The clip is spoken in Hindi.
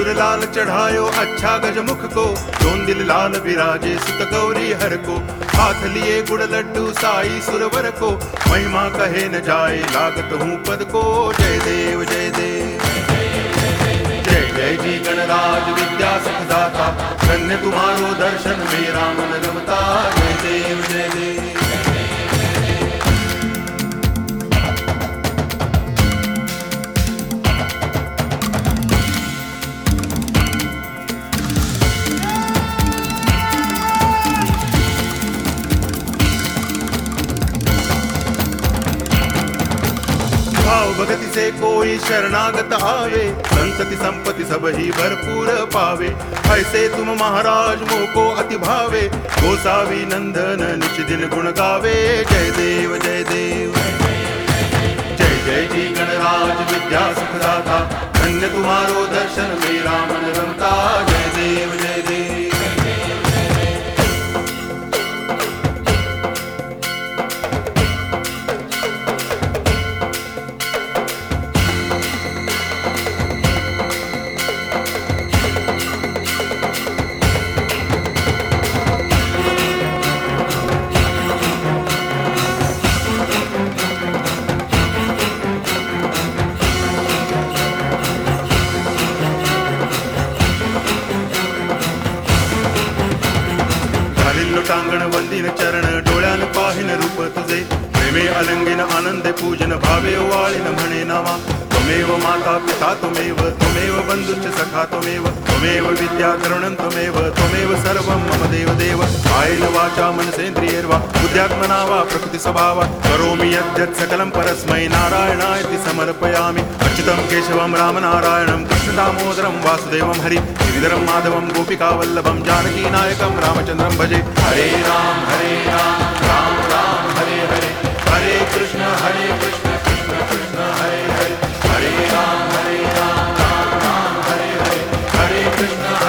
सिंदूर लाल चढ़ायो अच्छा गजमुख को, जोन दिल लाल विराजे सुत गौरी हर को। हाथ लिए गुड़ लड्डू साई सुरवर को, महिमा कहे न जाए लागत हूँ पद को। जय देव जय देव जय जय जी गणराज विद्या सुखदाता, धन्य तुम्हारो दर्शन मेरा मन रमता। जय देव जय देव। भाव भगति से कोई शरणागत आवे, संतति संपत्ति सब ही भरपूर पावे। ऐसे तुम महाराज मोको अति भावे, गोसावी नंदन निच दिन गुण गावे। जय देव जय देव जय जय जी गणराज विद्या सुखदाता, धन्य तुम्हारो दर्शन मेरा मन रमता। जय देव जय देव। टांगण वंदिन चरण डोळ्यान पाहिन रूप तुझे, प्रेमे अलंगिन आनंदे पूजन भावे वाळिन म्हणे नामा। त्वमेव माता पिता त्वमेव, त्वमेव बंधुश्च सखा त्वमेव, त्वमेव विद्या करुणं त्वमेव, त्वमेव सर्वं मम देव देव। कायेन वाचा मनसेन्द्रियैर्वा बुद्ध्यात्मना वा प्रकृति स्वभावा, करोमि यद्यत् सकलं परस्मै नारायणायति समर्पयामि। अच्युतं केशवं रामनारायणं कृष्ण दामोदरं वासुदेवं हरि, गिरिधरं माधवं गोपिकावल्लभं जानकीनायकं रामचन्द्रं भजे। हरे राम राम राम हरे हरे, हरे कृष्ण कृष्ण कृष्ण हरे हरे, हरे राम राम राम हरे हरे, हरे कृष्ण